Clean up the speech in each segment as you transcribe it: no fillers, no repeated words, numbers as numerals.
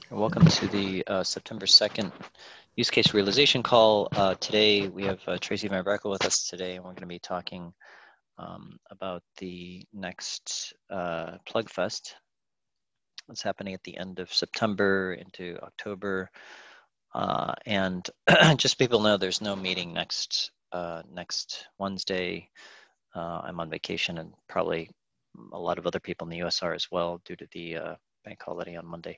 Welcome to the September 2nd use case realization call. Today we have Tracy Van Brakel with us today, and we're going to be talking about the next PlugFest that's happening at the end of September into October. And just so people know, there's no meeting next Wednesday. I'm on vacation, and probably a lot of other people in the US are as well due to the bank holiday on Monday.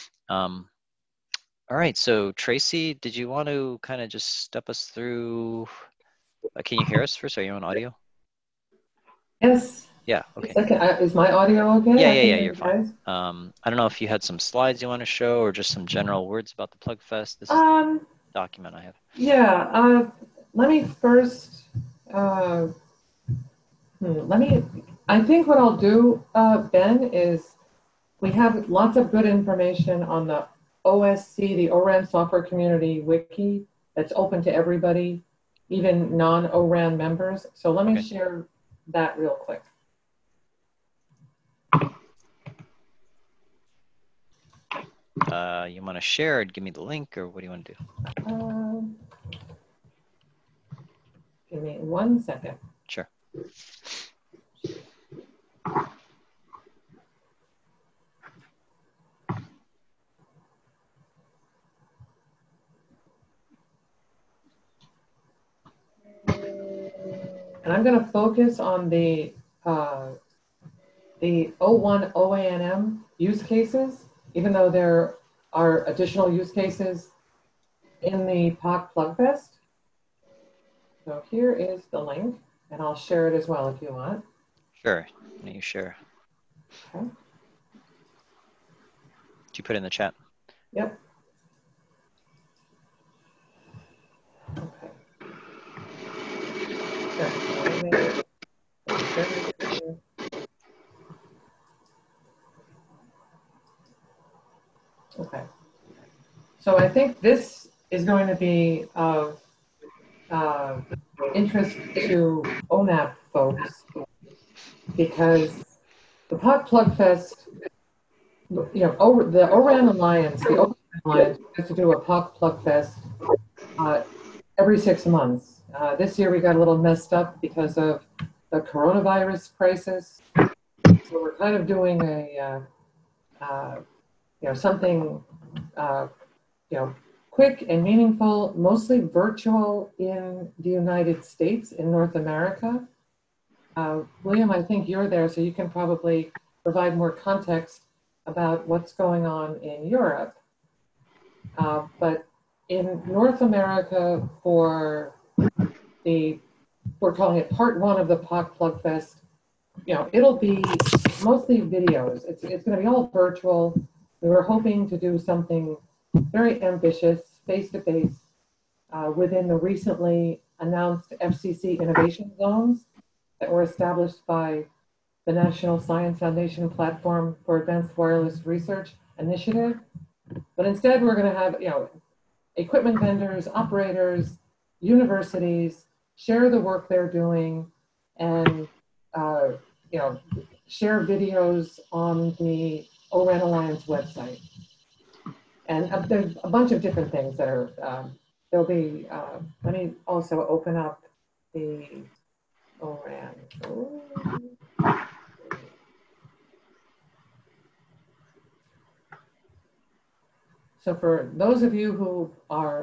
All right, so Tracy, did you want to kind of just step us through, can you hear us first? Are you on audio? Yes. Yeah, okay. Is my audio okay? Yeah, you're fine. I don't know if you had some slides you want to show or just some general words about the PlugFest. This is the document I have. Yeah, let me first, I think what I'll do, Ben, is we have lots of good information on the OSC, the ORAN Software Community Wiki, that's open to everybody, even non-ORAN members. So let me share that real quick. You want to share it, give me the link, or what do you want to do? Give me 1 second. Sure. And I'm going to focus on the O1 OANM use cases, even though there are additional use cases in the POC PlugFest. So here is the link, and I'll share it as well if you want. Sure, you share. Okay. Did you put it in the chat? Yep. Okay. Okay. So I think this is going to be of interest to ONAP folks, because the POC PlugFest, the ORAN Alliance, the Open Alliance, has to do a POC PlugFest every 6 months. This year we got a little messed up because of the coronavirus crisis. So we're kind of doing a, something, quick and meaningful, mostly virtual in the United States, in North America. William, I think you're there, so you can probably provide more context about what's going on in Europe. But in North America, we're calling it part 1 of the POC PlugFest. It'll be mostly videos. It's going to be all virtual. We were hoping to do something very ambitious, face-to-face, within the recently announced FCC innovation zones that were established by the National Science Foundation Platform for Advanced Wireless Research Initiative. But instead, we're going to have, equipment vendors, operators, universities share the work they're doing, and share videos on the ORAN Alliance website. And there's a bunch of different things that are, there'll be, let me also open up the ORAN. So for those of you who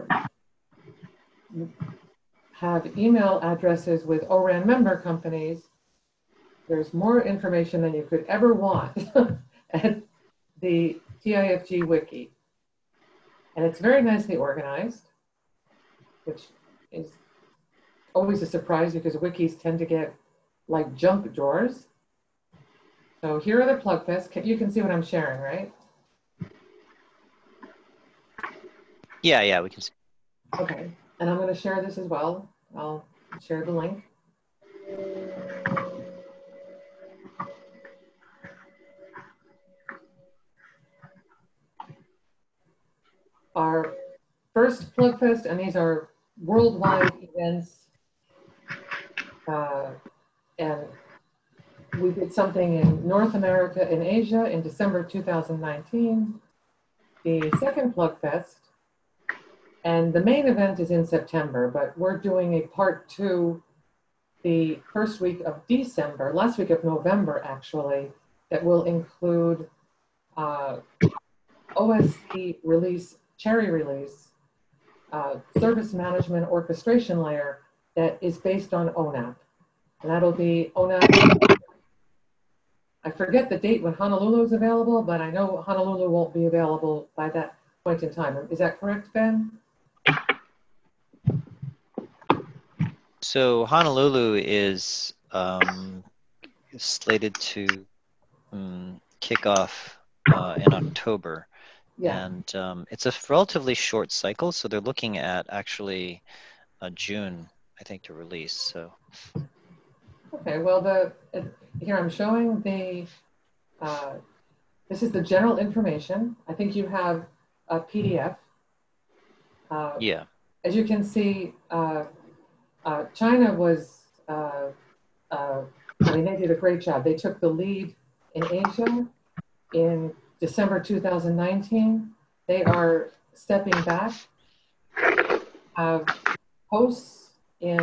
have email addresses with ORAN member companies, there's more information than you could ever want at the TIFG Wiki. And it's very nicely organized, which is always a surprise because wikis tend to get like junk drawers. So here are the PlugFests. You can see what I'm sharing, right? Yeah, we can see. Okay, and I'm going to share this as well. I'll share the link. Our first PlugFest, and these are worldwide events, and we did something in North America and Asia in December 2019. the second Plug Fest, and the main event is in September, but we're doing a part two the first week of December, last week of November, actually, that will include OSC release, Cherry release, service management orchestration layer that is based on ONAP. And that'll be ONAP. I forget the date when Honolulu is available, but I know Honolulu won't be available by that point in time. Is that correct, Ben? So Honolulu is slated to kick off in October. Yeah. And it's a relatively short cycle, so they're looking at actually June, I think, to release. So. Okay, well, here I'm showing this is the general information. I think you have a PDF. Yeah. As you can see, China was, I mean, they did a great job. They took the lead in Asia in December 2019. They are stepping back, have hosts in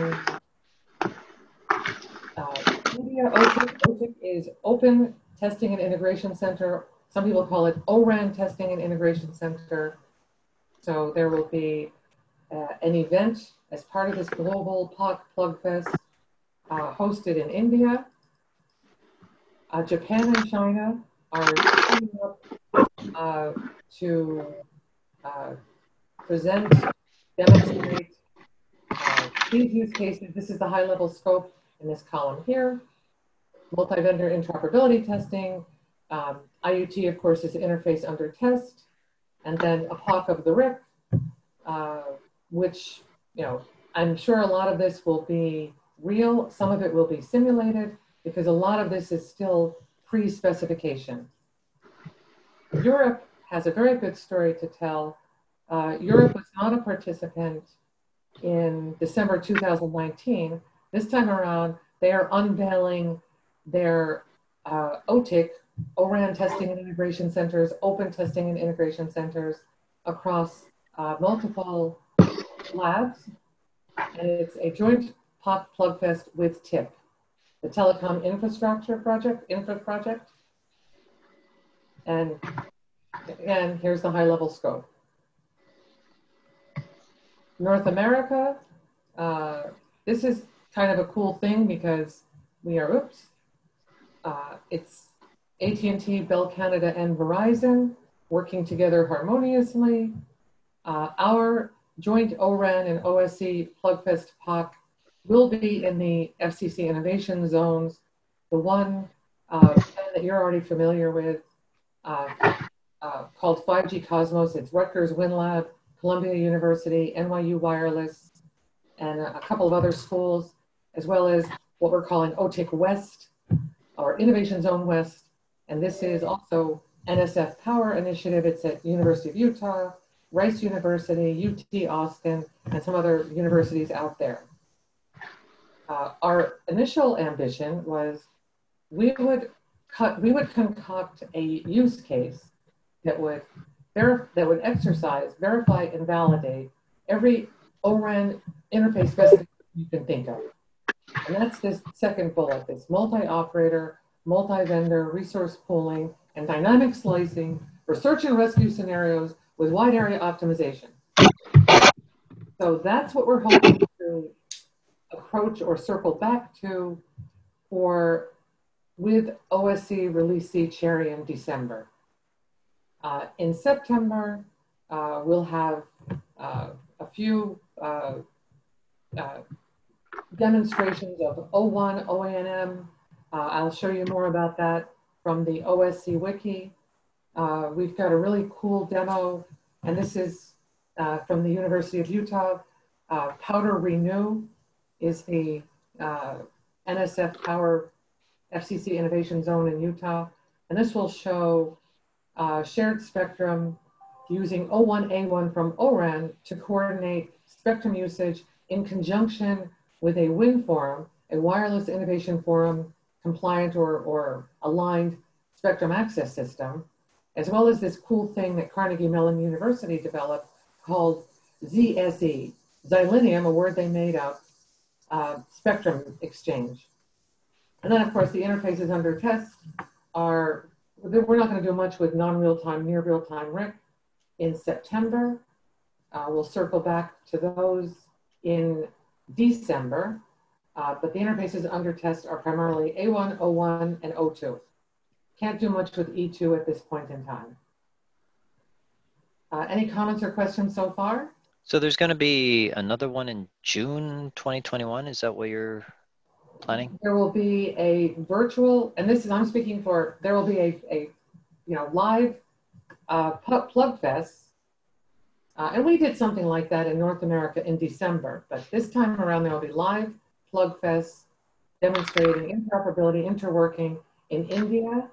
India. OTIC is Open Testing and Integration Center. Some people call it ORAN Testing and Integration Center. So there will be an event as part of this global POC Plug Fest hosted in India. Japan and China are coming up to present, demonstrate these use cases. This is the high-level scope in this column here. Multi-vendor interoperability testing. IoT, of course, is interface under test. And then a POC of the RIC, which, I'm sure a lot of this will be real. Some of it will be simulated because a lot of this is still pre-specification. Europe has a very good story to tell. Europe was not a participant in December 2019. This time around, they are unveiling their OTIC, ORAN Testing and Integration Centers, Open Testing and Integration Centers across multiple labs. And it's a joint POC Plug Fest with TIP, the Telecom Infrastructure Project, Infra Project. And again, here's the high-level scope. North America, this is kind of a cool thing because we are, it's AT&T, Bell Canada, and Verizon working together harmoniously. Our joint ORAN and OSC PlugFest POC will be in the FCC innovation zones. The one that you're already familiar with called 5G Cosmos. It's Rutgers WinLab, Columbia University, NYU Wireless, and a couple of other schools, as well as what we're calling OTIC West, or Innovation Zone West. And this is also NSF Power Initiative. It's at University of Utah, Rice University, UT Austin, and some other universities out there. Our initial ambition was we would concoct a use case that would exercise, verify, and validate every ORAN interface specification you can think of. And that's this second bullet, this multi-operator, multi-vendor, resource pooling, and dynamic slicing for search and rescue scenarios with wide area optimization. So that's what we're hoping to approach or circle back to with OSC Release C Cherry in December. In September, we'll have a few demonstrations of O1, OANM. I'll show you more about that from the OSC Wiki. We've got a really cool demo, and this is from the University of Utah. Powder Renew is the NSF Power FCC Innovation Zone in Utah. And this will show shared spectrum using O1A1 from ORAN to coordinate spectrum usage in conjunction with a WIN forum, a Wireless Innovation Forum compliant or aligned spectrum access system. as well as this cool thing that Carnegie Mellon University developed called ZSE, Xylinium, a word they made up, spectrum exchange. And then, of course, the interfaces under test are, we're not going to do much with non-real-time, near real-time RIC in September. We'll circle back to those in December, but the interfaces under test are primarily A1, O1, and O2. Can't do much with E2 at this point in time. Any comments or questions so far? So there's going to be another one in June 2021. Is that what you're planning? There will be a virtual, and this is, I'm speaking for, there will be a live plug fest. And we did something like that in North America in December, but this time around there will be live plug fest demonstrating interoperability, interworking in India,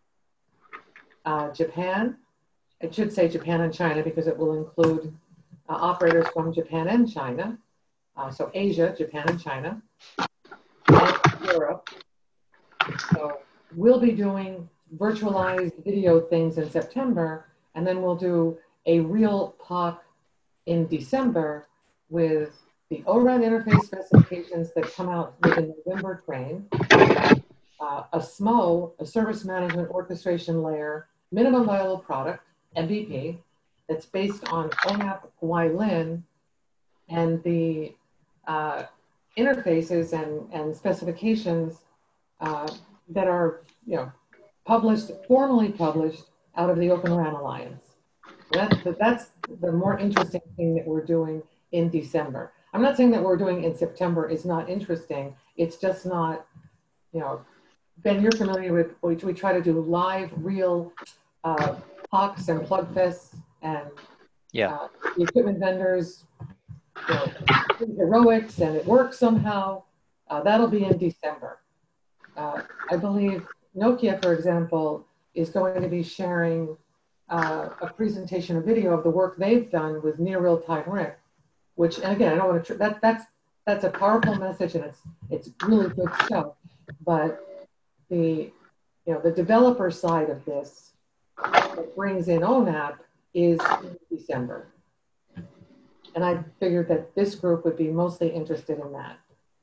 Japan. It should say Japan and China because it will include operators from Japan and China. So Asia, Japan and China, and Europe. So we'll be doing virtualized video things in September, and then we'll do a real POC in December with the ORAN interface specifications that come out with the November train, a SMO, a service management orchestration layer, minimum viable product, MVP, that's based on ONAP YLIN, and the interfaces and specifications that are published, formally published out of the Open RAN Alliance. That's the more interesting thing that we're doing in December. I'm not saying that what we're doing in September is not interesting. It's just not, Ben, you're familiar with, we try to do live, real POCs and plug fests, and the equipment vendors, heroics, and it works somehow. That'll be in December. I believe Nokia, for example, is going to be sharing a presentation, a video of the work they've done with near real-time RIC, which, and again, I don't want to, that's a powerful message, and it's really good stuff. But the developer side of this that brings in ONAP is in December. And I figured that this group would be mostly interested in that.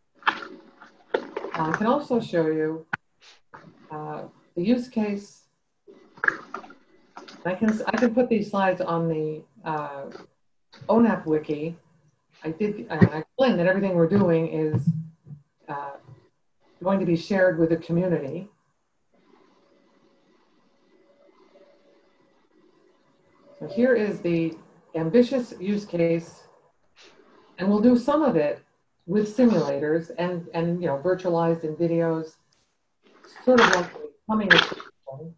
I can also show you the use case. I can put these slides on the ONAP wiki. I explained that everything we're doing is going to be shared with the community. So here is the ambitious use case, and we'll do some of it with simulators and virtualized in videos, sort of like the plumbing attraction.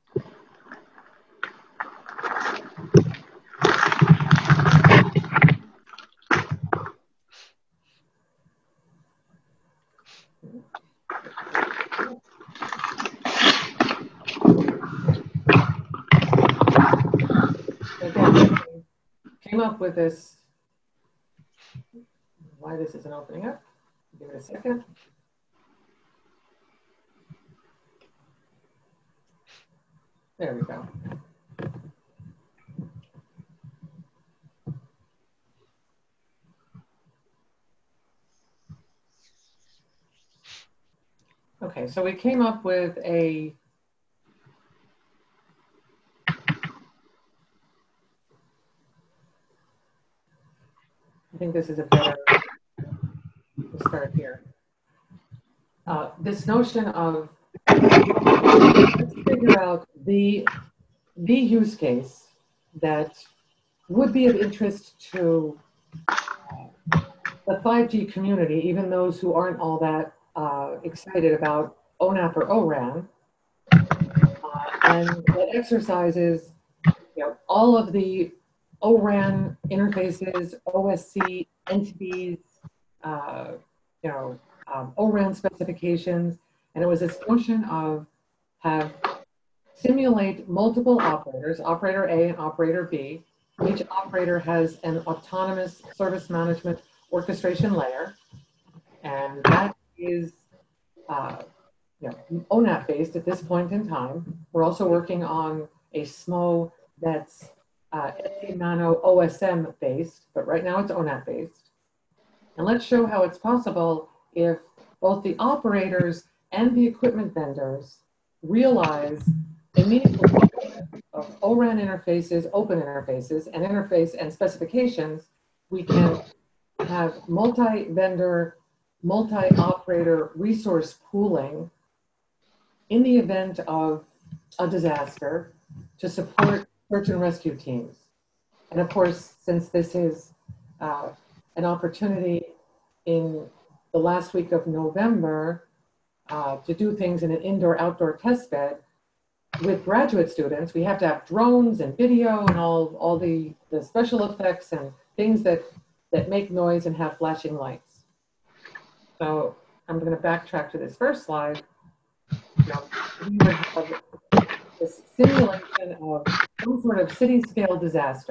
Again, came up with this. Why this isn't opening up? Give it a second. There we go. Okay, so we came up with a I think this is a better, we'll start here. This notion of, let's figure out the use case that would be of interest to the 5G community, even those who aren't all that excited about ONAP or ORAN. And that exercises all of the ORAN interfaces, OSC entities, ORAN specifications, and it was this notion of simulate multiple operators, operator A and operator B. Each operator has an autonomous service management orchestration layer, and that is ONAP based at this point in time. We're also working on a SMO that's ST-Nano OSM based, but right now it's ONAP based. And let's show how it's possible if both the operators and the equipment vendors realize a meaningful of ORAN interfaces, open interfaces, and interface and specifications. We can have multi-vendor, multi-operator resource pooling in the event of a disaster to support search and rescue teams. And of course, since this is an opportunity in the last week of November to do things in an indoor-outdoor test bed, with graduate students, we have to have drones and video and all the special effects and things that make noise and have flashing lights. So I'm going to backtrack to this first slide. Now, we would have this simulation of some sort of city-scale disaster.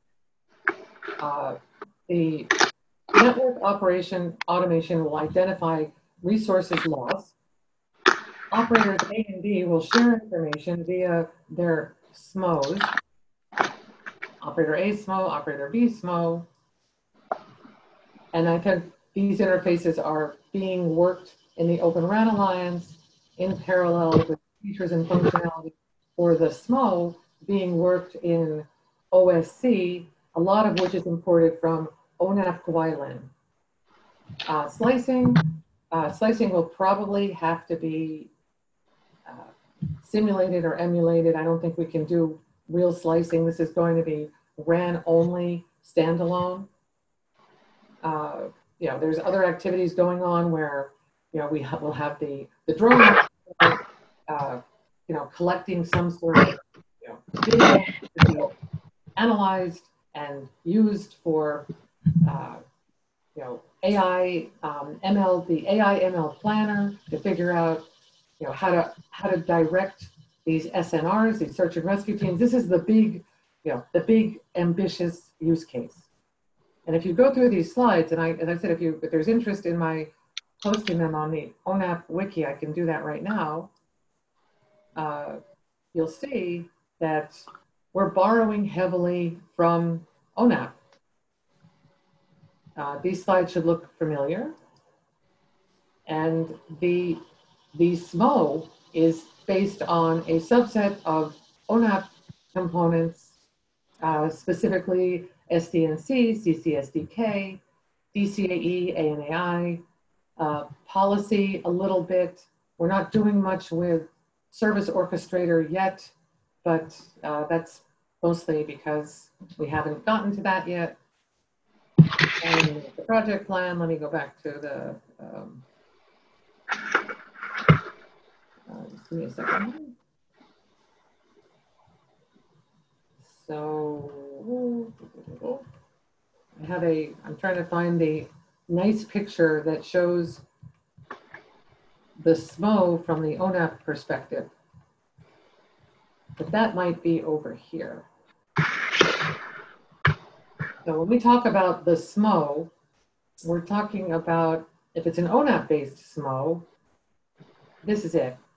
The network automation will identify resources lost. Operators A and B will share information via their SMOs. Operator A SMO, Operator B SMO. And I think these interfaces are being worked in the Open RAN Alliance in parallel with features and functionality for the SMO being worked in OSC, a lot of which is imported from ONAP Guilin. Slicing will probably have to be simulated or emulated. I don't think we can do real slicing. This is going to be RAN only, standalone. There's other activities going on where we'll have the drone collecting some sort of video to be analyzed and used for AI ML, the AI ML planner to figure out how to direct these SNRs, these search and rescue teams. This is the big ambitious use case. And if you go through these slides, and as I said, if there's interest in my posting them on the ONAP wiki, I can do that right now. You'll see that we're borrowing heavily from ONAP. These slides should look familiar. And the SMO is based on a subset of ONAP components, specifically SDNC, CCSDK, DCAE, ANAI, policy a little bit. We're not doing much with service orchestrator yet, but that's mostly because we haven't gotten to that yet. And the project plan, let me go back to the, just give me a second. So, I'm trying to find the nice picture that shows the SMO from the ONAP perspective. But that might be over here. So when we talk about the SMO, we're talking about, if it's an ONAP-based SMO, this is it.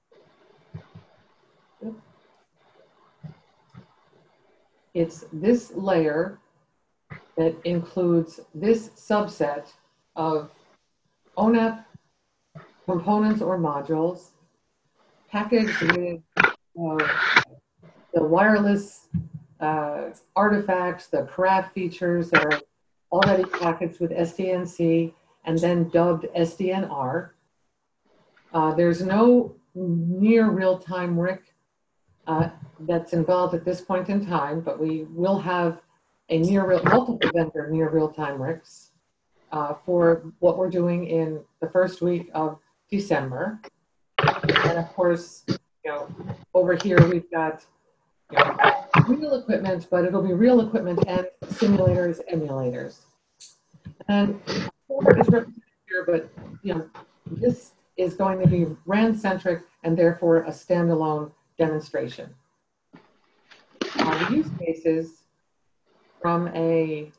It's this layer that includes this subset of ONAP components or modules packaged with the wireless artifacts, the CRAF features that are already packaged with SDNC and then dubbed SDNR. There's no near real-time RIC that's involved at this point in time, but we will have a multiple vendor near real-time RICs for what we're doing in the first week of December. And of course, over here we've got real equipment, but it'll be real equipment and simulators, emulators. And Ford is represented here, but this is going to be RAN-centric and therefore a standalone demonstration. The use cases from again,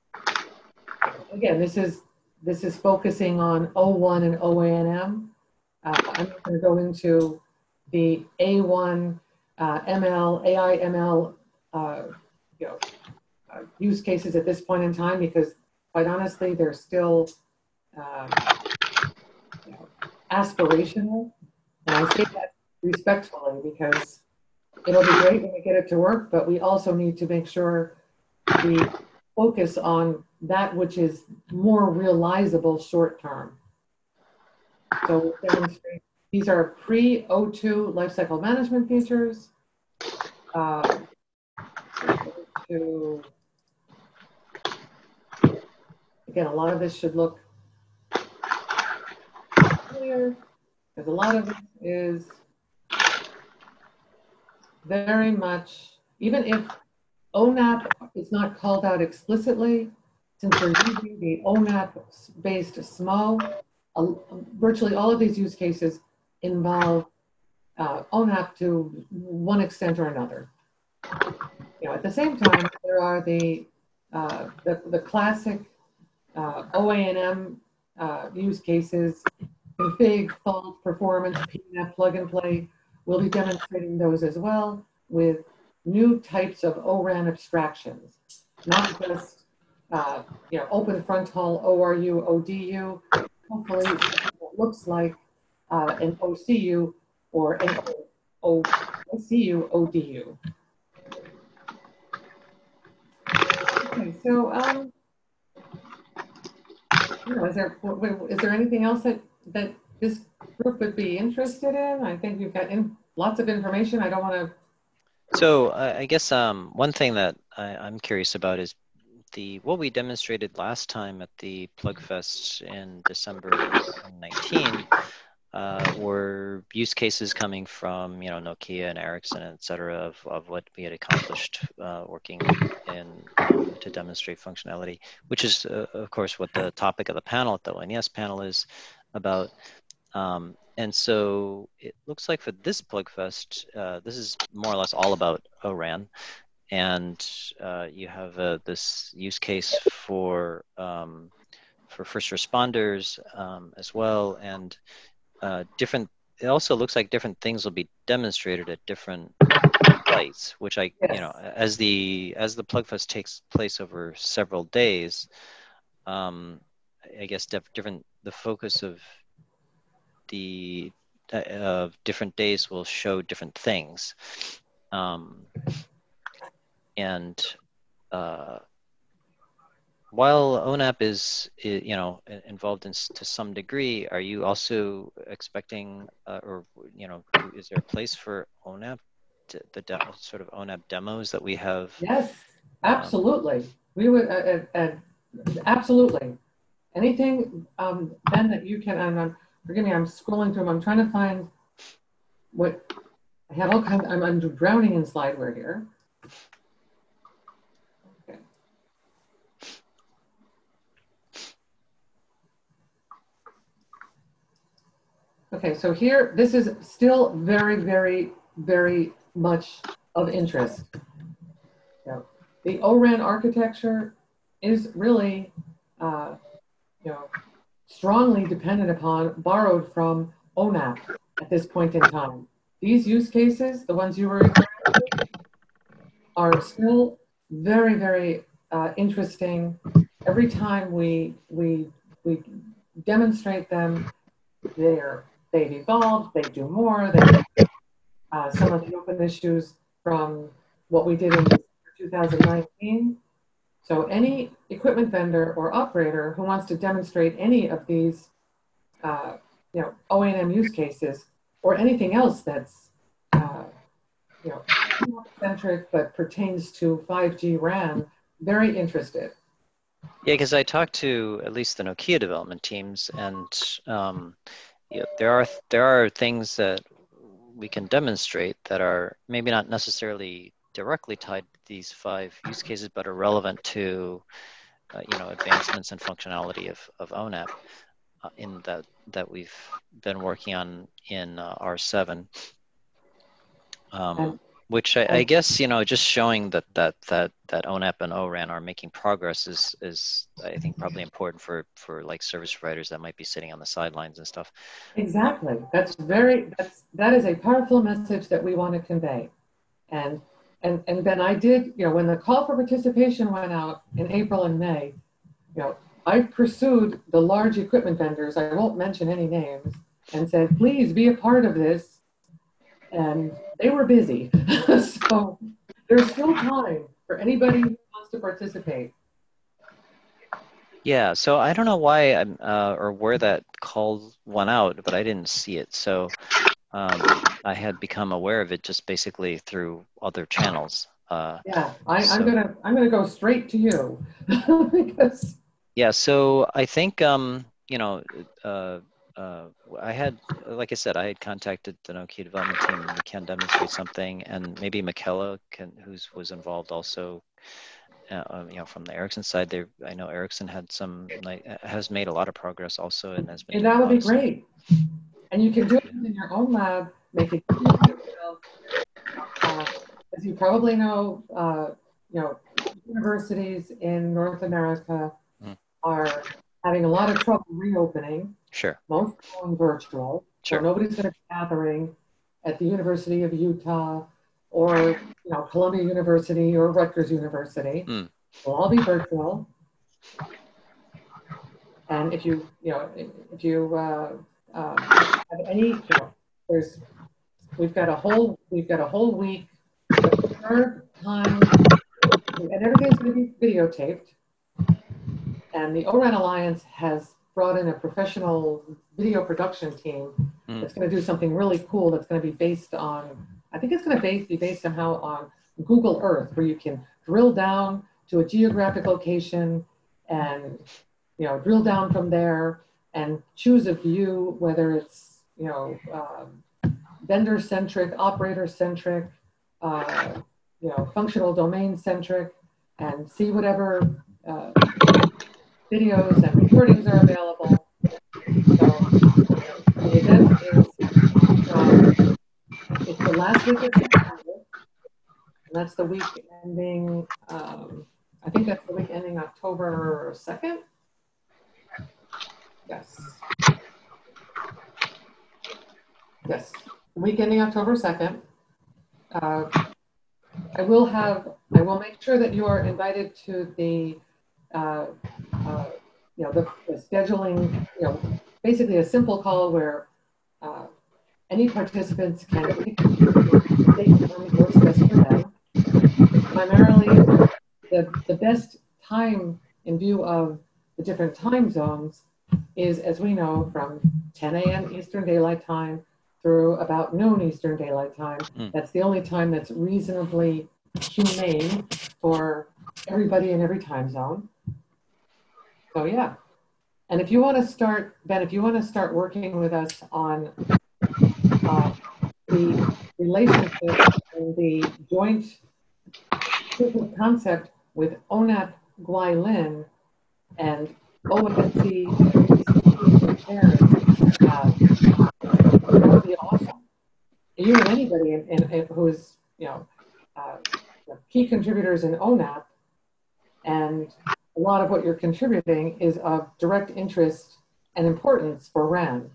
this is focusing on O1 and OANM. I'm not going to go into the A1 ML, AI, ML, you know, use cases at this point in time, because quite honestly, they're still um, you know, aspirational. And I say that respectfully because it'll be great when we get it to work, but we also need to make sure we focus on that which is more realizable short term. So we'll demonstrate these are pre-O2 lifecycle management features. To, again, a lot of this should look familiar, because a lot of it is very much, even if ONAP is not called out explicitly, since we're using the ONAP-based SMO, virtually all of these use cases involve ONAP to one extent or another. You know, at the same time, there are the classic OANM use cases, config, fault, performance, PNF, plug and play. We'll be demonstrating those as well with new types of ORAN abstractions, not just you know, open frontal ORU, ODU. Hopefully, it looks like an OCU or an OCU, ODU. Okay, so you know, is there anything else that this group would be interested in? I think you've got lots of information. I don't want to. So I guess one thing that I'm curious about is what we demonstrated last time at the PlugFest in December 2019 were use cases coming from, you know, Nokia and Ericsson, et cetera, of what we had accomplished working in to demonstrate functionality, which is, of course, what the topic of the panel at the ONES panel is about. And so it looks like for this PlugFest, this is more or less all about ORAN. And you have this use case for first responders as well, and different. It also looks like different things will be demonstrated at different sites, which I, Yes. you know, as the PlugFest takes place over several days, I guess different. The focus of the different days will show different things. And while ONAP is, you know, involved in to some degree, are you also expecting, or, you know, is there a place for ONAP, sort of ONAP demos that we have? Yes, absolutely. We would absolutely anything Ben that you can. Forgive me, I'm scrolling through them. I'm trying to find what I have all kinds. I'm drowning in slideware here. Okay. Okay, so here, this is still very, very, very much of interest. Yeah. The ORAN architecture is really, you know, strongly dependent upon, borrowed from ONAP at this point in time. These use cases, the ones you were referring to, are still very, very interesting. Every time we demonstrate them, they've evolved, they do more, some of the open issues from what we did in 2019. So any equipment vendor or operator who wants to demonstrate any of these, you know, OANM use cases or anything else that's, you know, centric but pertains to 5G RAN, very interested. Yeah, because I talked to at least the Nokia development teams, and you know, there are things that we can demonstrate that are maybe not necessarily directly tied to these 5 use cases, but are relevant to you know, advancements and functionality of ONAP in that we've been working on in R7. Which I guess, you know, just showing that ONAP and ORAN are making progress is I think probably important for like service providers that might be sitting on the sidelines and stuff. Exactly. That is a powerful message that we want to convey. And then I did, when the call for participation went out in April and May, I pursued the large equipment vendors, I won't mention any names, and said, please be a part of this. And they were busy. So there's still time for anybody who wants to participate. Yeah, so I don't know why or where that call went out, but I didn't see it. So I had become aware of it just basically through other channels. Yeah, I'm gonna go straight to you because yeah. So I think I had, like I said, I had contacted the Nokia development team, and we can demonstrate something, and maybe Michaela was involved also. From the Ericsson side, there, I know Ericsson has made a lot of progress also, and has been doing that would a lot be of stuff. great. And you can do it in your own lab, make it easy for yourself. As you probably know, universities in North America are having a lot of trouble reopening. Sure. Most going virtual. Sure. So nobody's going to be gathering at the University of Utah or Columbia University or Rutgers University. They'll all be virtual. And if you have any, we've got a whole week, time, and everything's going to be videotaped. And the ORAN Alliance has brought in a professional video production team that's going to do something really cool. That's going to be based on, I think it's going to be based somehow on Google Earth, where you can drill down to a geographic location and drill down from there and choose a view, whether it's vendor centric, operator centric, functional domain centric, and see whatever videos and recordings are available. So the event it's the last week of September, and that's the week ending, I think that's the week ending October 2nd. Yes. Yes, the week ending October 2nd. I will make sure that you are invited to the scheduling, basically a simple call where any participants can pick the date that works best for them. Primarily, the best time in view of the different time zones is, as we know, from 10 a.m. Eastern Daylight Time through about noon Eastern Daylight Time. That's the only time that's reasonably humane for everybody in every time zone. So yeah. And if you want to start, Ben, working with us on the relationship and the joint proof of concept with ONAP Guailin and OSC that would be awesome. You and anybody who's key contributors in ONAP, and a lot of what you're contributing is of direct interest and importance for RAN.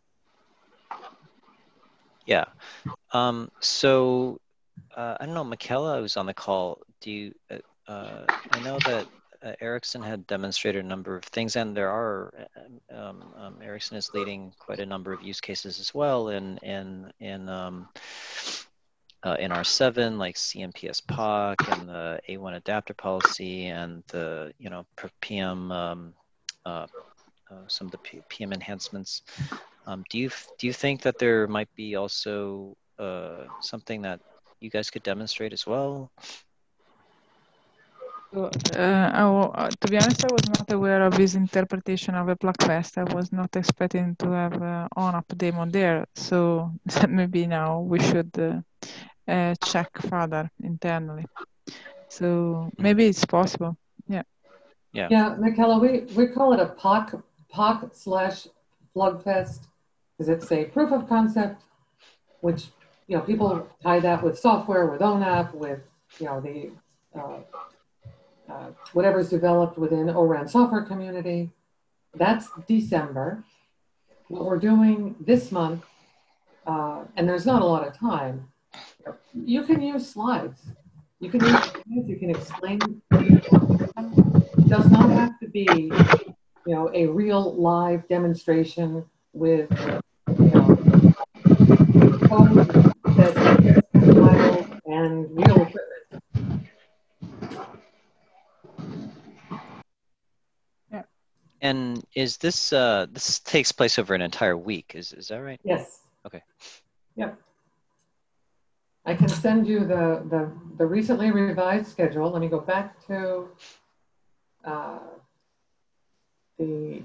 Yeah. So I don't know, Michaela was on the call. I know that Ericsson had demonstrated a number of things, and there are, Ericsson is leading quite a number of use cases as well in R7, like CMPS POC and the A1 adapter policy and the, PM, some of the PM enhancements. Do you think that there might be also something that you guys could demonstrate as well? To be honest, I was not aware of his interpretation of a PlugFest. I was not expecting to have ONAP demo there. So maybe now we should check further internally. So maybe it's possible. Yeah. Yeah, Michaela, we call it a POC/PlugFest because it's a proof of concept, which people tie that with software, with ONAP, with the whatever's developed within ORAN software community. That's December. What we're doing this month, and there's not a lot of time, You can use slides. You can use slides. You can explain what you want. It does not have to be, a real live demonstration with, code that gets compiled and real equipment. And is this this takes place over an entire week? Is that right? Yes. Okay. Yep. I can send you the recently revised schedule. Let me go back to the.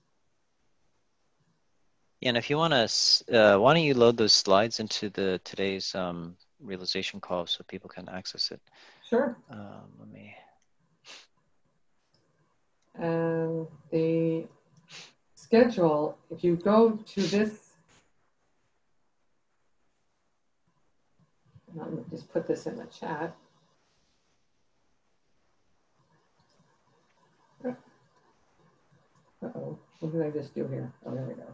Yeah, and if you want to, why don't you load those slides into today's realization call so people can access it? Sure. Let me. And the schedule, if you go to this, let me just put this in the chat. Uh-oh, what did I just do here? Oh, there we go.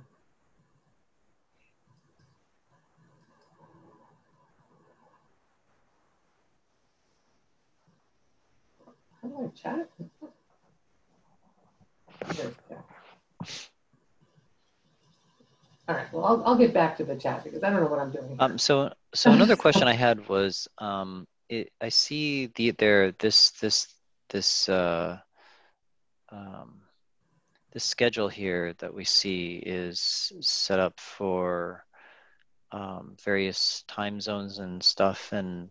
How do I chat? There's chat. All right, well, I'll get back to the chat because I don't know what I'm doing here. So another question I had was, I see this schedule here that we see is set up for various time zones and stuff, and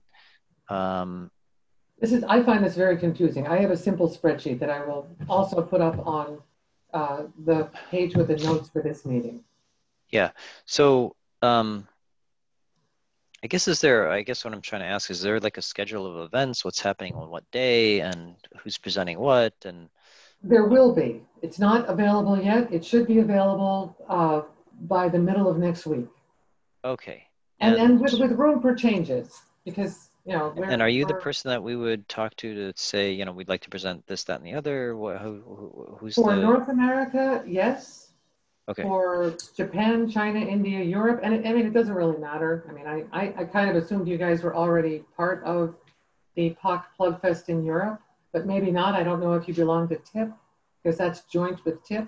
I find this very confusing. I have a simple spreadsheet that I will also put up on the page with the notes for this meeting. Yeah. So I guess what I'm trying to ask is there like a schedule of events, what's happening on what day and who's presenting what? And there will be. It's not available yet. It should be available by the middle of next week. Okay. And with room for changes because, and are you the person that we would talk to say, we'd like to present this, that, and the other? Who's for North America? Yes. Okay. For Japan, China, India, Europe, and it doesn't really matter. I mean, I kind of assumed you guys were already part of the POC Plugfest in Europe, but maybe not. I don't know if you belong to TIP because that's joint with TIP.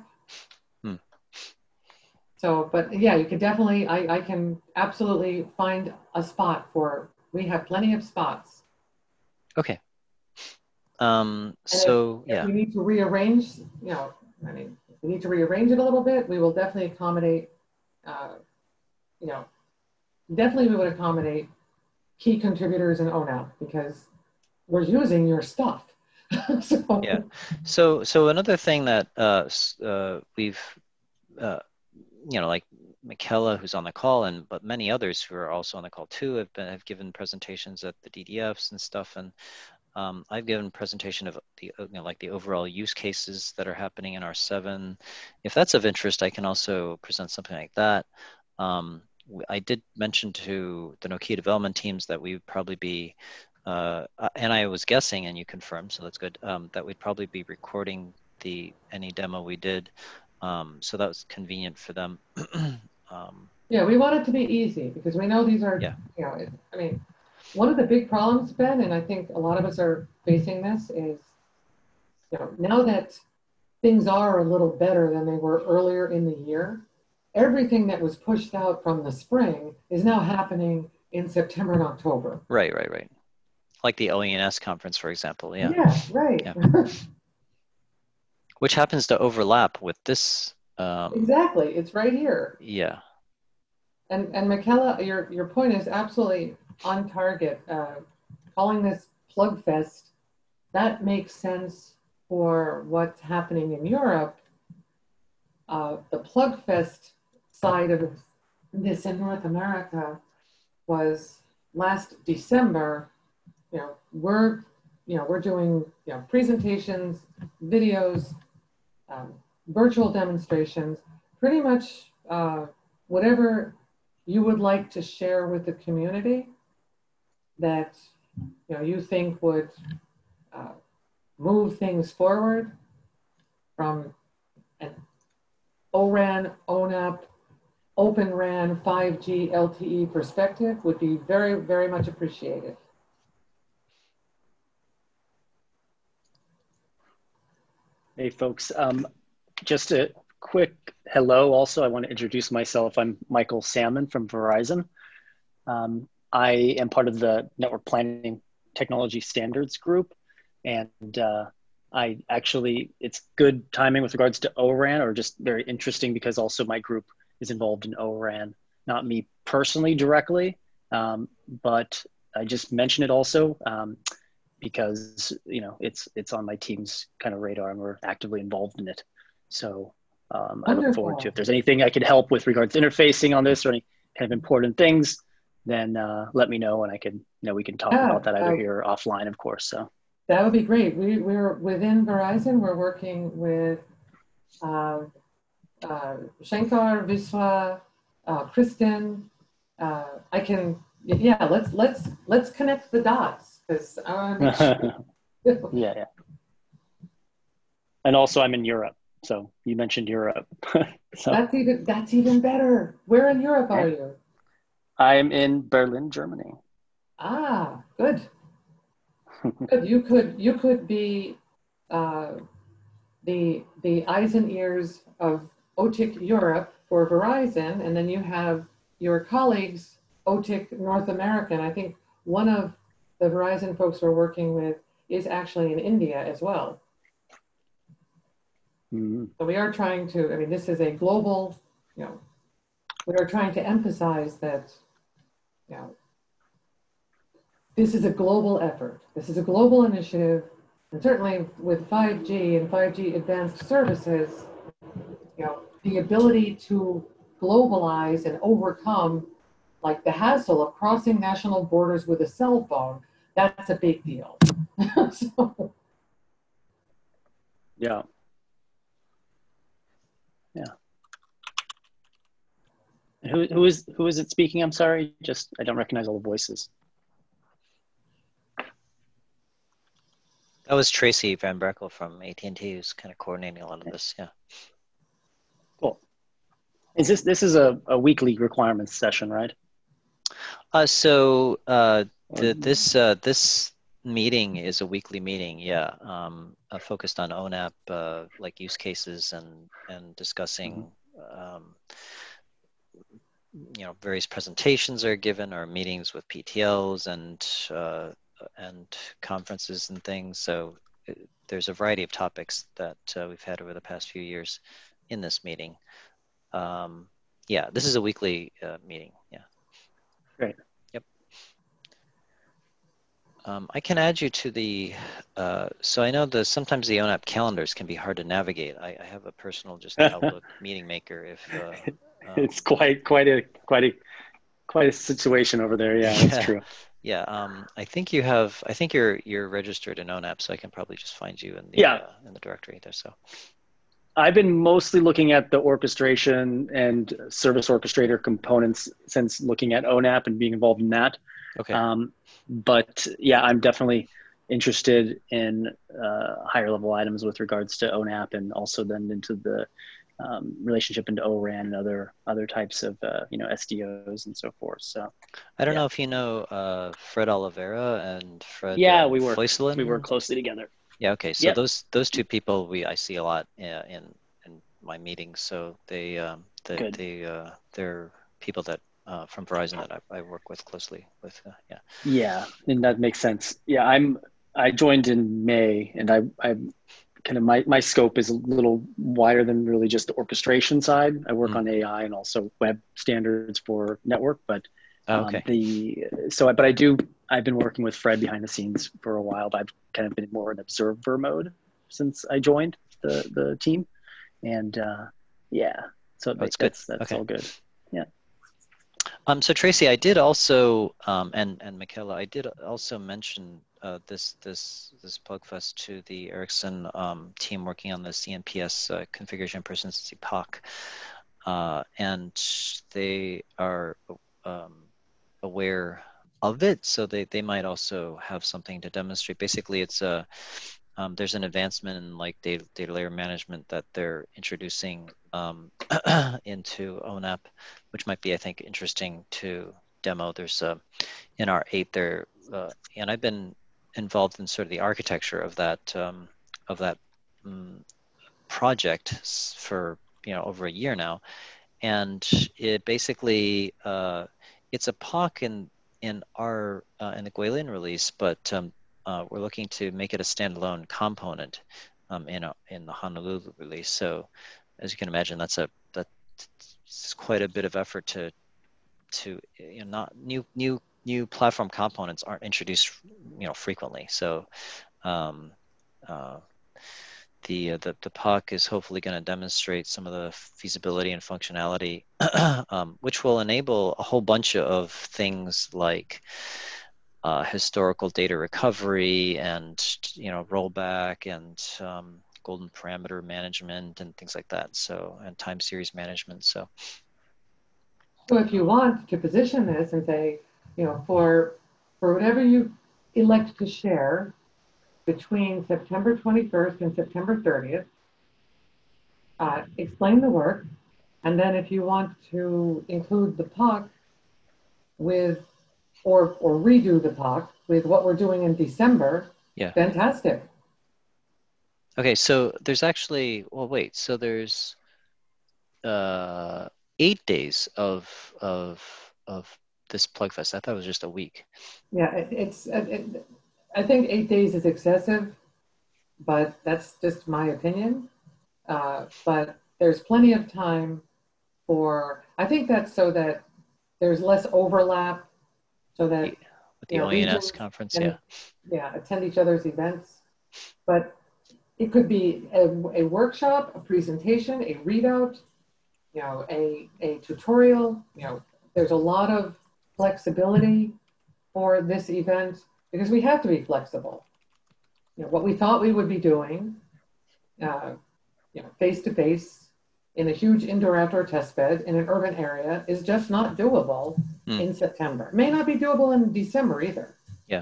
So, but yeah, you could definitely, I can absolutely find a spot we have plenty of spots. Okay. So if we need to rearrange, if we need to rearrange it a little bit, we will definitely accommodate, definitely we would accommodate key contributors in ONAP because we're using your stuff. So. Yeah. So another thing that we've, like Michaela, who's on the call, but many others who are also on the call too, have given presentations at the DDFs and stuff, and I've given presentation of the the overall use cases that are happening in R7. If that's of interest, I can also present something like that. I did mention to the Nokia development teams that we would probably be, and I was guessing, and you confirmed, so that's good, that we'd probably be recording any demo we did. So that was convenient for them. Yeah, we want it to be easy because we know these are, one of the big problems, Ben, and I think a lot of us are facing this is, now that things are a little better than they were earlier in the year, everything that was pushed out from the spring is now happening in September and October. Right. Like the OENS conference, for example. Yeah. Yeah, right. Yeah. Which happens to overlap with this. Exactly. It's right here. Yeah. And Michaela, your point is absolutely on target. Calling this Plugfest, that makes sense for what's happening in Europe. The Plugfest side of this in North America was last December. We're doing presentations, videos, virtual demonstrations, pretty much whatever you would like to share with the community that you think would move things forward from an ORAN, ONAP, Open RAN 5G LTE perspective would be very, very much appreciated. Hey, folks. Just a quick hello. Also, I want to introduce myself. I'm Michael Salmon from Verizon. I am part of the Network Planning Technology Standards Group. And I actually, it's good timing with regards to O-RAN, or just very interesting because also my group is involved in O-RAN. Not me personally directly, but I just mention it also. Because it's on my team's kind of radar and we're actively involved in it. So I look forward to, if there's anything I could help with regards to interfacing on this or any kind of important things, then let me know and I can, we can talk about that either here or offline, of course. So that would be great. We're within Verizon. We're working with Shankar, Viswa, Kristen. I can, let's connect the dots. Yeah. And also I'm in Europe. So you mentioned Europe. So that's even better. Where in Europe are you? I'm in Berlin, Germany. Ah, good. Good. You could be the eyes and ears of OTIC Europe for Verizon, and then you have your colleagues OTIC North America. And I think one of the Verizon folks we're working with is actually in India as well. Mm-hmm. So we are trying to, this is a global, we are trying to emphasize that, this is a global effort. This is a global initiative. And certainly with 5G and 5G advanced services, the ability to globalize and overcome like the hassle of crossing national borders with a cell phone, that's a big deal. So. Yeah. Who is it speaking? I'm sorry, I don't recognize all the voices. That was Tracy Van Breckel from AT&T, who's kind of coordinating a lot of this. Yeah. Cool. This is a weekly requirements session, right? This meeting is a weekly meeting, focused on ONAP, like use cases and discussing, various presentations are given, or meetings with PTLs and conferences and things. So there's a variety of topics that we've had over the past few years in this meeting. This is a weekly meeting. Yeah. Great. Yep. I can add you to the, so I know sometimes the ONAP calendars can be hard to navigate. I have a personal just Outlook meeting maker if. It's quite a situation over there. Yeah, that's true. Yeah, I think you're registered in ONAP, so I can probably just find you in the directory there. So I've been mostly looking at the orchestration and service orchestrator components since looking at ONAP and being involved in that. Okay. But yeah, I'm definitely interested in higher level items with regards to ONAP, and also then into the relationship into O-RAN and other types of SDOs and so forth. So I don't know if you know Fred Oliveira and Fred we work closely together. Yeah, okay. So those two people I see a lot in my meetings. So they're people that from Verizon that I work with closely with. Yeah, and that makes sense. Yeah, I joined in May, and I kind of my scope is a little wider than really just the orchestration side. I work on AI and also web standards for network, but I've been working with Fred behind the scenes for a while, but I've kind of been more in observer mode since I joined the team. And so that's all good. Yeah. So Tracy, I did also, and Michaela, I did also mention this PlugFest to the Ericsson team working on the CNPS configuration persistency POC, and they are aware of it, so they might also have something to demonstrate. Basically, it's there's an advancement in like data layer management that they're introducing into ONAP, which might be, I think, interesting to demo. There's in R8 there, and I've been involved in sort of the architecture of that project for over a year now, and it basically it's a POC in our in the Guilin release, but we're looking to make it a standalone component in the Honolulu release. So as you can imagine, that's quite a bit of effort to not new platform components aren't introduced frequently. So the POC is hopefully going to demonstrate some of the feasibility and functionality, which will enable a whole bunch of things like historical data recovery and rollback and golden parameter management and things like that. So, and time series management. So if you want to position this and say, for whatever you elect to share between September 21st and September 30th, explain the work, and then if you want to include the POC with, or redo the POC with what we're doing in December, yeah, fantastic. Okay, so there's actually, well, wait, so there's 8 days of this Plugfest. I thought it was just a week. Yeah, I think 8 days is excessive, but that's just my opinion. But there's plenty of time for, I think that's so that there's less overlap, so that with the OENS conference, yeah, attend each other's events. But it could be a workshop, a presentation, a readout, a tutorial. There's a lot of flexibility for this event because we have to be flexible. What we thought we would be doing, face to face in a huge indoor-outdoor test bed in an urban area is just not doable in September. May not be doable in December either. Yeah.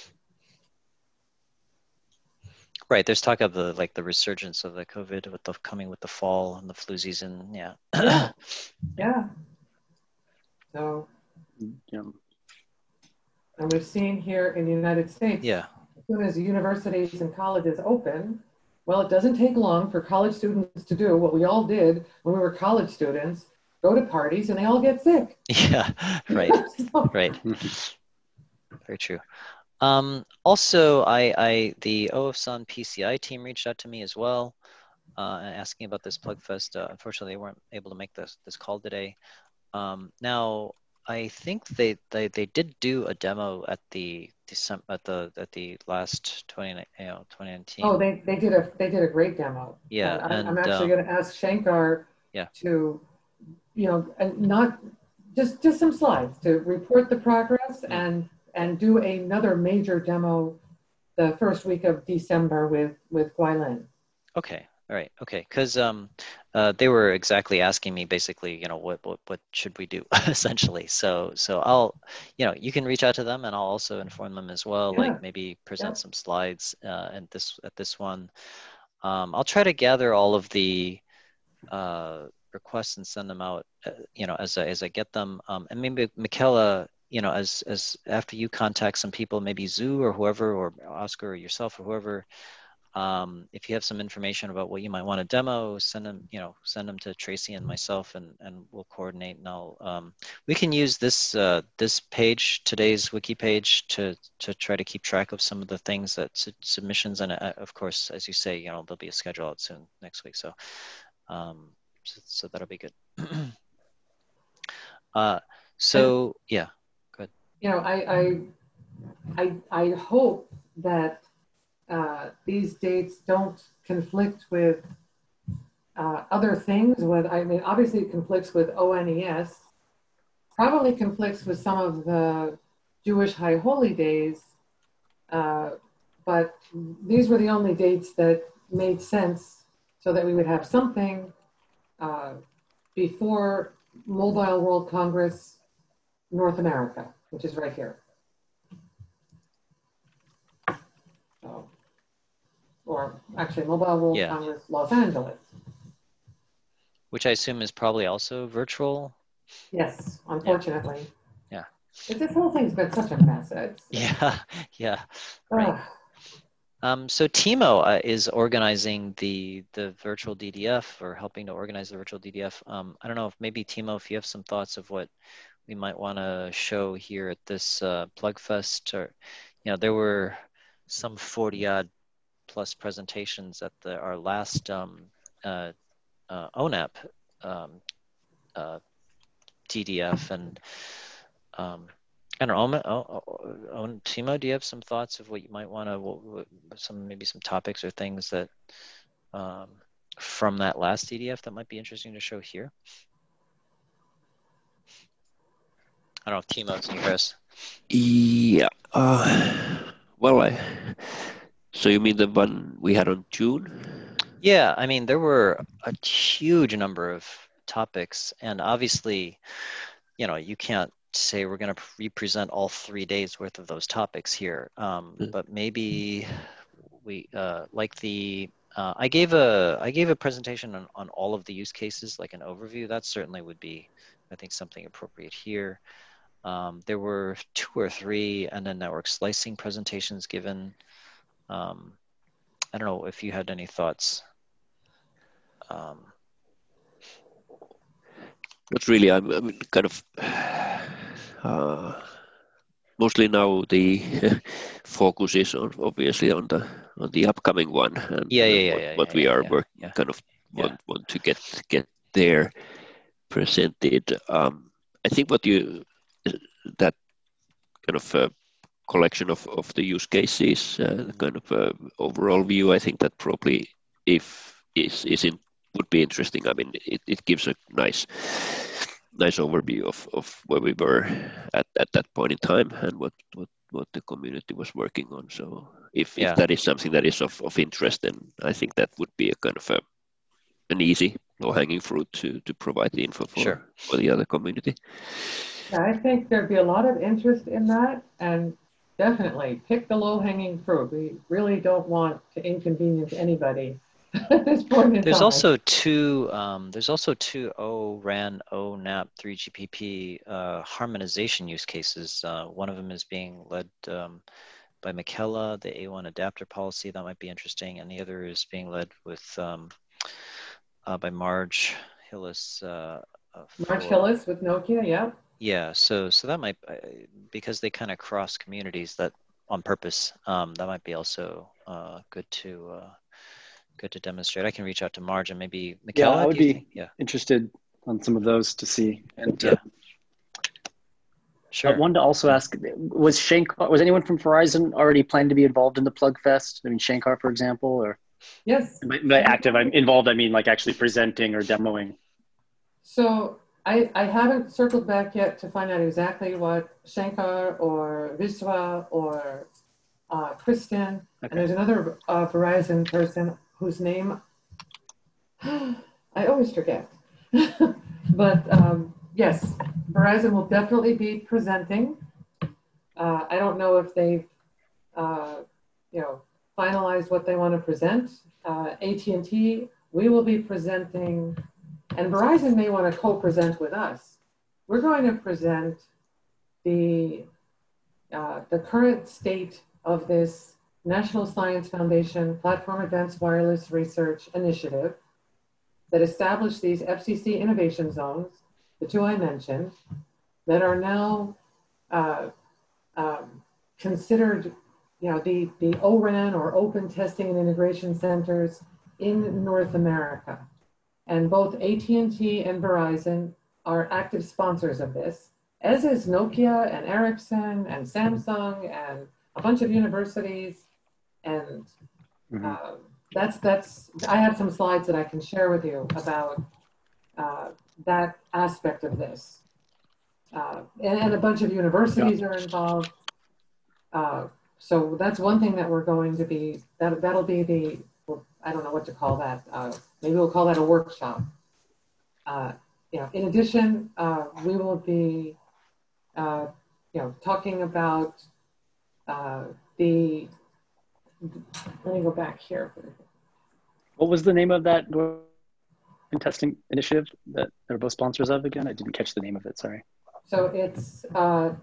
Right. There's talk of the resurgence of the COVID coming with the fall and the flu season. Yeah. Yeah. Yeah. So. Yeah. And we've seen here in the United States, yeah, as soon as universities and colleges open, well, it doesn't take long for college students to do what we all did when we were college students, go to parties and they all get sick. Yeah, right, right. Very true. Also, the OFSUN PCI team reached out to me as well, asking about this Plugfest. Unfortunately, they weren't able to make this call today. Now, I think they did do a demo at the last 2019. Oh, they did a great demo. Yeah, I'm actually going to ask Shankar to, and not just some slides to report the progress and do another major demo the first week of December with Guilin. Okay. All right. Okay. Because they were exactly asking me basically, what should we do essentially. So I'll, you can reach out to them and I'll also inform them as well. Yeah. Like maybe present some slides at this one. I'll try to gather all of the requests and send them out, as I get them. And maybe Michaela, as after you contact some people, maybe Zoo or whoever, or Oscar or yourself or whoever. If you have some information about what you might want to demo, send them to Tracy and myself, and we'll coordinate. And we can use this page, today's wiki page, to try to keep track of some of the things that submissions, and of course, as you say, there'll be a schedule out soon next week. So that'll be good. Yeah, go ahead. I hope that these dates don't conflict with other things. Obviously it conflicts with ONES, probably conflicts with some of the Jewish High Holy Days, but these were the only dates that made sense so that we would have something before Mobile World Congress North America, which is right here. So. or actually Mobile World Yeah. Congress Los Angeles. Which I assume is probably also virtual. Yes, unfortunately. Yeah. This whole thing's been such a mess. Yeah, yeah, right. So Timo is organizing the virtual DDF, or helping to organize the virtual DDF. I don't know if maybe Timo, if you have some thoughts of what we might want to show here at this Plugfest, or there were some 40-odd plus presentations at our last ONAP DDF, and I don't know, Timo, do you have some thoughts of what you might want to, maybe some topics or things that from that last DDF that might be interesting to show here? I don't know if Timo can hear us. Yeah. Well, so you mean the one we had on June? Yeah, I mean, there were a huge number of topics, and obviously, you can't say we're going to represent all 3 days worth of those topics here, but maybe we like the I gave a presentation on all of the use cases, like an overview. That certainly would be, I think, something appropriate here. There were 2 or 3 and then network slicing presentations given. I don't know if you had any thoughts. Not really. I'm kind of mostly now the focus is obviously on the upcoming one, and what we are working kind of want to get there presented. I think that kind of collection of the use cases, kind of overall view, I think that probably would be interesting. I mean, it gives a nice overview of where we were at that point in time and what the community was working on. So if that is something that is of interest, then I think that would be a kind of an easy low-hanging fruit to provide the info for the other community. Yeah, I think there'd be a lot of interest in that, and definitely pick the low-hanging fruit. We really don't want to inconvenience anybody at this point in There's time. also two ORAN, ONAP, 3GPP harmonization use cases. One of them is being led by Michaela, the A1 adapter policy. That might be interesting. And the other is being led with by Marge Hillis. Marge Hillis with Nokia, yeah. Yeah, so that might, because they kind of cross communities, that on purpose, that might be also good to demonstrate. I can reach out to Marge and maybe Michaela. Yeah, I would be interested on some of those to see. And sure. I wanted to also ask, was anyone from Verizon already planning to be involved in the Plugfest? I mean, Shankar, for example, or? Yes. By active, I'm involved, I mean like actually presenting or demoing. So I haven't circled back yet to find out exactly what Shankar or Viswa or Kristen, and there's another Verizon person whose name I always forget. But yes, Verizon will definitely be presenting. I don't know if they've finalized what they want to present. AT&T, we will be presenting, and Verizon may want to co-present with us. We're going to present the current state of this National Science Foundation Platform Advanced Wireless Research Initiative that established these FCC innovation zones, the 2 I mentioned, that are now considered, the ORAN, or Open Testing and Integration Centers in North America. And both AT&T and Verizon are active sponsors of this, as is Nokia and Ericsson and Samsung and a bunch of universities. And I have some slides that I can share with you about that aspect of this. And a bunch of universities are involved. So that's one thing that we're going to be, that'll be I don't know what to call that. Maybe we'll call that a workshop. In addition, we will be, talking about the let me go back here. What was the name of that testing initiative that they're both sponsors of again? I didn't catch the name of it, sorry. So it's let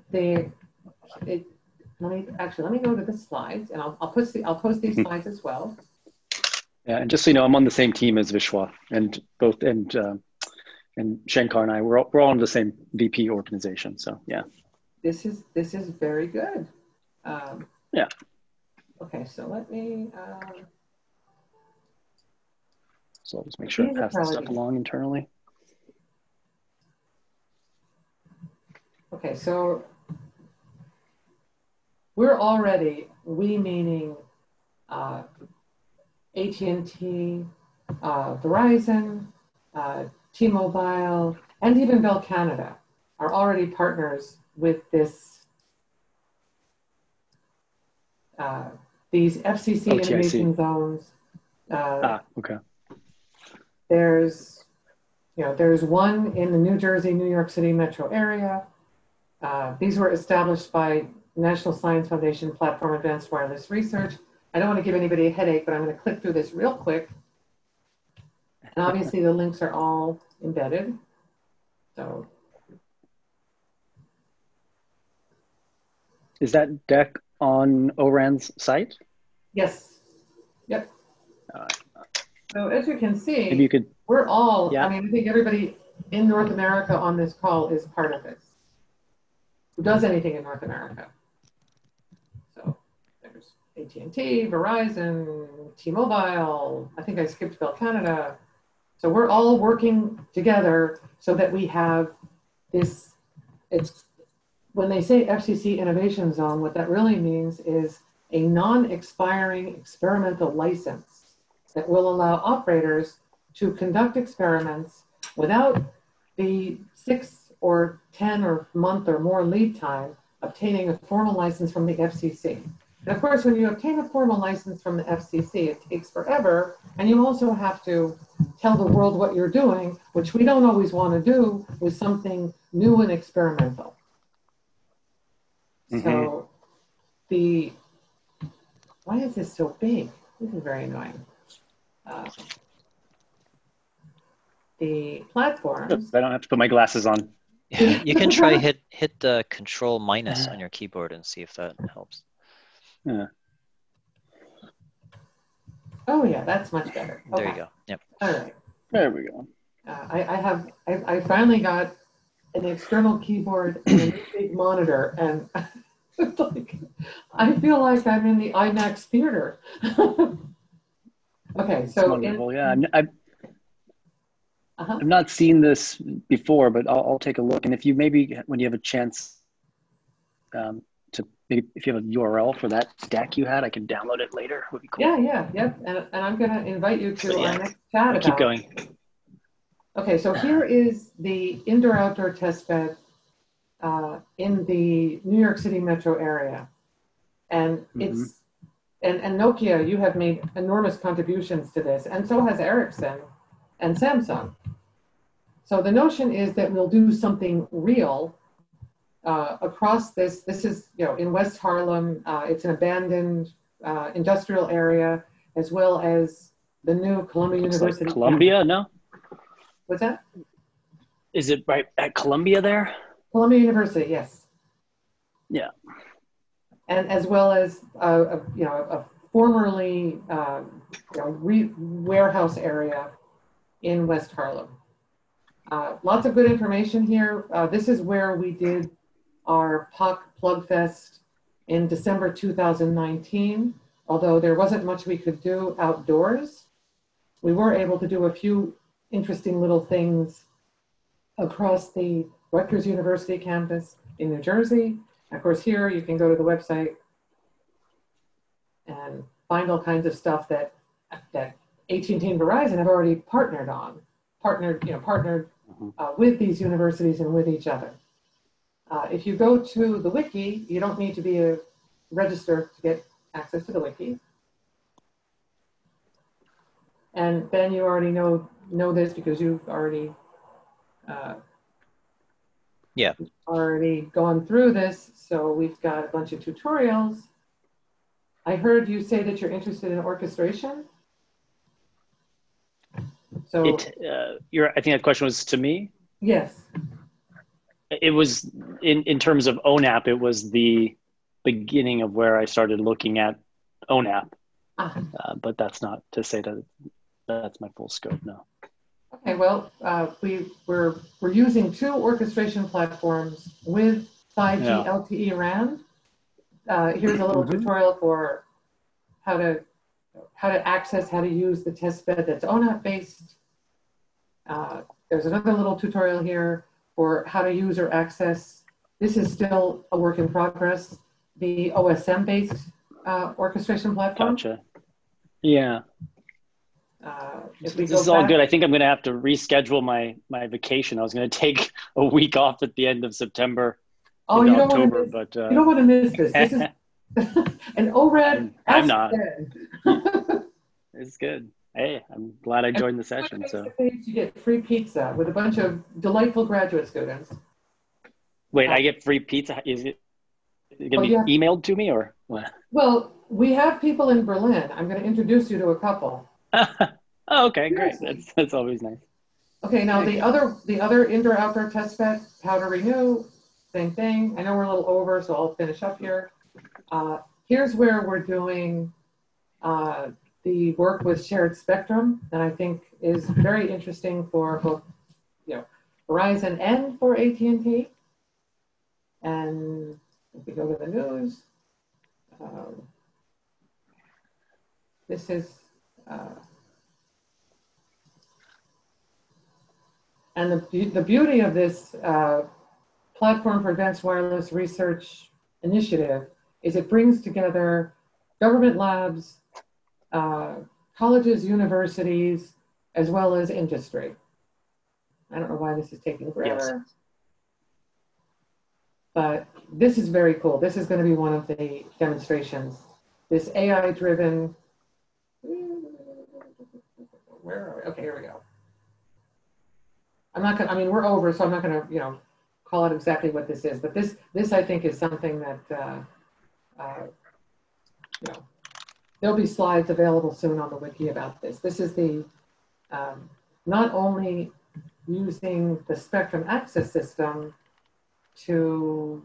me go to the slides, and I'll post these slides as well. Yeah, and just so you know, I'm on the same team as Vishwa, and Shankar and I, we're all on the same VP organization. So yeah. This is very good. Yeah. Okay, so let me. So I'll just make sure I pass this stuff along internally. Okay, so we're already, we meaning AT&T, Verizon, T-Mobile, and even Bell Canada are already partners with this, these FCC innovation zones. Okay. There's one in the New Jersey, New York City metro area. These were established by National Science Foundation Platform Advanced Wireless Research. I don't want to give anybody a headache, but I'm going to click through this real quick. And obviously the links are all embedded. So. Is that deck on ORAN's site? Yes. Yep. So as you can see, maybe you could, we're all, yeah. I mean, I think everybody in North America on this call is part of this. Who does anything in North America. So there's AT&T, Verizon, T-Mobile, I think I skipped Bell Canada. So we're all working together so that we have this, when they say FCC Innovation Zone, what that really means is a non-expiring experimental license that will allow operators to conduct experiments without the 6 or 10 or month or more lead time obtaining a formal license from the FCC. And of course, when you obtain a formal license from the FCC, it takes forever, and you also have to tell the world what you're doing, which we don't always want to do with something new and experimental. So why is this so big? This is very annoying. The platforms. I don't have to put my glasses on. Yeah, you can try hit the Control- on your keyboard and see if that helps. Yeah. Oh yeah, that's much better. Okay. There you go. Yep. All right. There we go. I finally got an external keyboard and a big monitor, and it's like I feel like I'm in the IMAX theater. Okay, so wonderful. Yeah, I've not seen this before, but I'll take a look. And if you maybe, when you have a chance, if you have a URL for that deck you had, I can download it later. Would be cool. Yeah. And I'm going to invite you to our next chat. Keep going. Okay, so here is the indoor-outdoor test bed in the New York City metro area, and it's and Nokia. You have made enormous contributions to this, and so has Ericsson and Samsung. So the notion is that we'll do something real across this. This is, in West Harlem. It's an abandoned industrial area, as well as the new Columbia University. Like Columbia, campus. No? What's that? Is it right at Columbia there? Columbia University, yes. Yeah. And as well as a formerly warehouse area in West Harlem. Lots of good information here. This is where we did our POC Plug Fest in December 2019. Although there wasn't much we could do outdoors, we were able to do a few interesting little things across the Rutgers University campus in New Jersey. And of course, here you can go to the website and find all kinds of stuff that AT&T and Verizon have already partnered with these universities and with each other. If you go to the wiki, you don't need to be a register to get access to the wiki. And Ben, you already know this because you've already already gone through this. So we've got a bunch of tutorials. I heard you say that you're interested in orchestration. So I think that question was to me. Yes. It was in terms of ONAP. It was the beginning of where I started looking at ONAP, but that's not to say that that's my full scope. No. Okay. Well, we're using 2 orchestration platforms with 5G LTE RAN. Here's a little tutorial for how to access, how to use the testbed that's ONAP based. There's another little tutorial here for how to use or access. This is still a work in progress. The OSM based orchestration platform. Gotcha. Yeah. This is all good. I think I'm going to have to reschedule my vacation. I was going to take a week off at the end of September. Oh, you don't want to miss, you don't want to miss this. This is an ORAD. I'm not. It's good. Hey, I'm glad I joined the session. So you get free pizza with a bunch of delightful graduate students. Wait, I get free pizza? Is it going to be emailed to me or what? Well, we have people in Berlin. I'm going to introduce you to a couple. Oh, okay, great. That's always nice. Okay, now the other indoor-outdoor test bed, Powder Renew, same thing. I know we're a little over, so I'll finish up here. Here's where we're doing the work with shared spectrum that I think is very interesting for both, Verizon and for AT&T. And if we go to the news, this is, and the beauty of this Platform for Advanced Wireless Research initiative is it brings together government labs, colleges, universities, as well as industry. I don't know why this is taking forever. Yes. But this is very cool. This is going to be one of the demonstrations. This AI-driven, where are we? Okay, here we go. I'm not going to, we're over, so I'm not going to, call it exactly what this is. But this I think is something that, there'll be slides available soon on the wiki about this. This is the, not only using the spectrum access system to,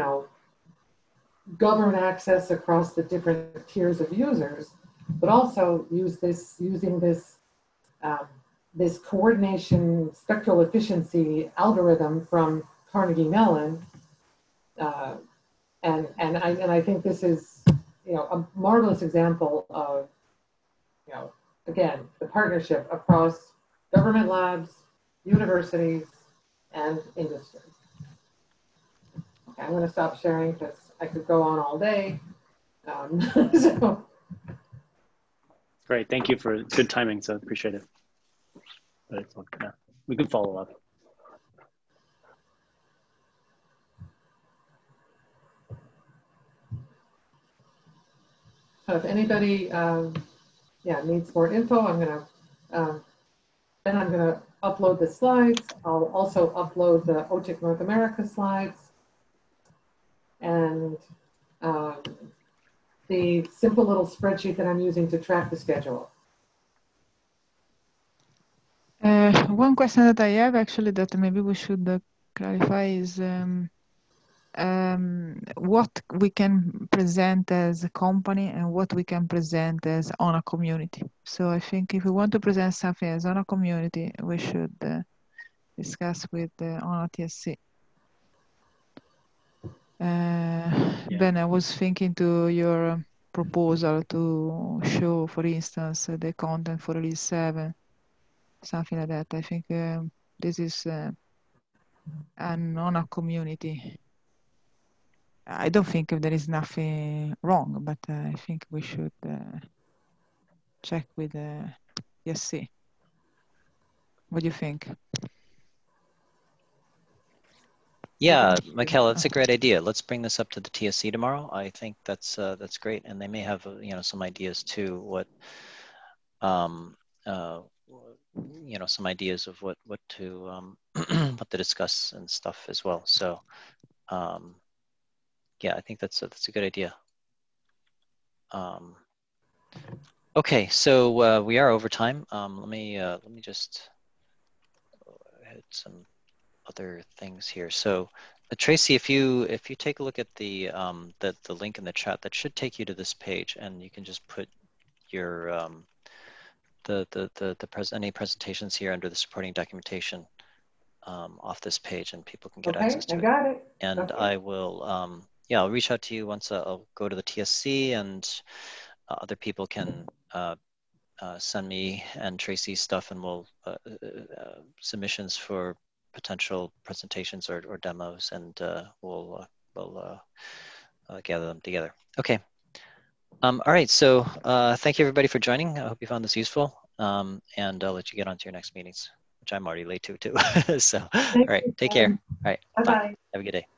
govern access across the different tiers of users, but also using this this coordination spectral efficiency algorithm from Carnegie Mellon, and I think this is a marvelous example of again the partnership across government labs, universities, and industry. Okay, I'm going to stop sharing because I could go on all day. So. Great, thank you for good timing. So appreciate it. But it's okay. Yeah. We can follow up. So if anybody, needs more info, I'm gonna upload the slides. I'll also upload the OTIC North America slides and the simple little spreadsheet that I'm using to track the schedule. One question that I have actually that maybe we should clarify is what we can present as a company and what we can present as on a community. So I think if we want to present something as on a community, we should discuss with on a TSC. Ben, I was thinking to your proposal to show, for instance, the content for release 7, something like that. I think this is on a community. I don't think there is nothing wrong, but I think we should check with TSC. What do you think? Yeah, Michaela, that's a great idea. Let's bring this up to the TSC tomorrow. I think that's great, and they may have some ideas too. What some ideas of what to what to discuss and stuff as well. So yeah, I think that's a good idea. Okay, so we are over time. Let me just hit some other things here. So Tracy, if you take a look at the link in the chat, that should take you to this page, and you can just put your any presentations here under the supporting documentation off this page, and people can get access to it. Okay, I got it. And okay. I will yeah, I'll reach out to you once I'll go to the TSC, and other people can send me and Tracy stuff, and we'll submissions for potential presentations or demos, and we'll gather them together. Okay. All right. So thank you everybody for joining. I hope you found this useful, and I'll let you get on to your next meetings, which I'm already late to too. So, all right. Take care. All right. Bye. Have a good day.